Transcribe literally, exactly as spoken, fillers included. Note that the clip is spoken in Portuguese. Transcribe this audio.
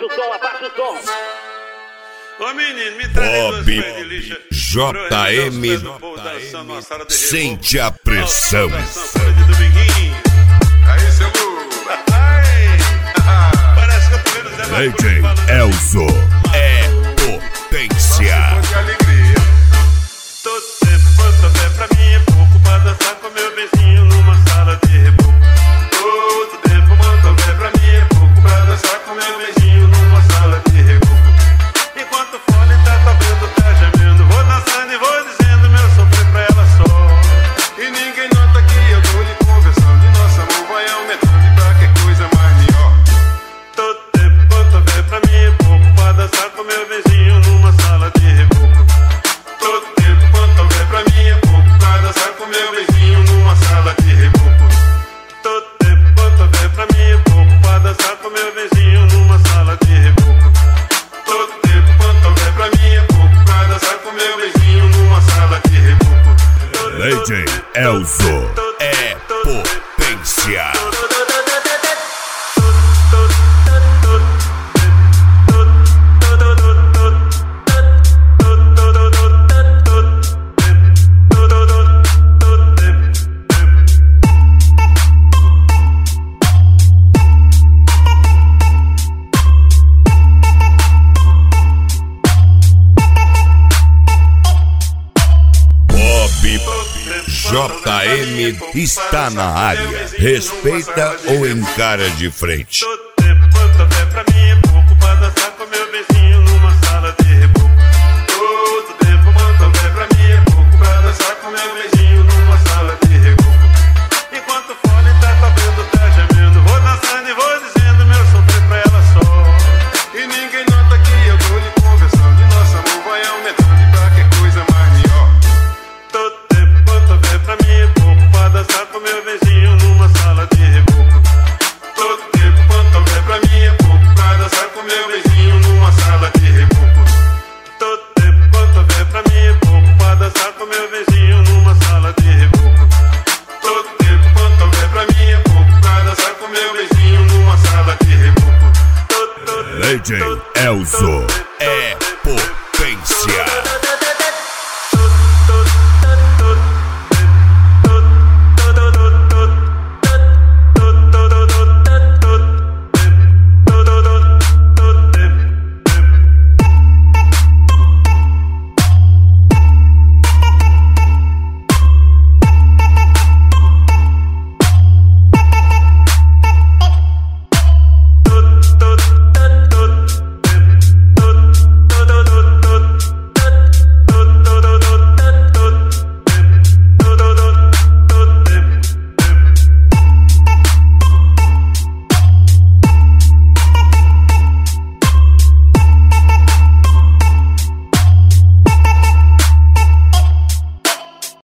abaixa o som, abaixa o som. Ô menino, me traz Bob J M sente a pressão. Aí, seu Lu. Parece que eu tô vendo Zé D J Elzo é potência. De alegria. Todo tempo quanto houver pra mim é pouco pra dançar com meu vizinho numa sala de reboco. Todo tempo quanto houver pra mim é pouco pra dançar com meu vizinho numa sala de reboco. Enquanto o fone tá tocando, tá gemendo, vou dançando e vou dizendo meu sofrer pra ela só. E ninguém nota que eu tô lhe conversando e nosso amor vai aumentando e pra que coisa mais melhor. Todo tempo quanto houver pra mim é pouco pra dançar com meu vizinho numa sala de reboco. Todo tempo quanto houver pra mim é pouco pra dançar com meu vizinho numa sala de reboco. Todo tempo quanto houver pra mim é pouco pra dançar com meu vizinho numa sala de reboco. Todo tempo quanto houver pra mim é pouco pra dançar com meu vizinho numa sala de reboco. D J Elzo é potência. J M está na área. Respeita ou encara de frente? Todo tempo quanto houver pra mim é pouco pra dançar com meu vizinho numa sala de reboco. Todo tempo quanto houver pra mim é pouco pra dançar com meu vizinho numa sala de reboco. Enquanto o fone tá tocando, tá gemendo, vou dançando e vou dizendo meu sofrer pra ela só. E ninguém nota que eu tô lhe conversando e nosso amor vai aumentando e pra que coisa mais melhor. Todo tempo quanto houver pra mim é pouco pra dançar com meu vizinho numa sala de reboco. Todo tempo quanto houver pra mim é pouco pra dançar com meu vizinho numa sala de reboco. Todo tempo quanto houver pra mim é pouco pra dançar com meu vizinho numa sala de reboco. Todo tempo quanto houver pra mim é pouco pra dançar com meu vizinho numa sala de reboco. D J Elzo é potência.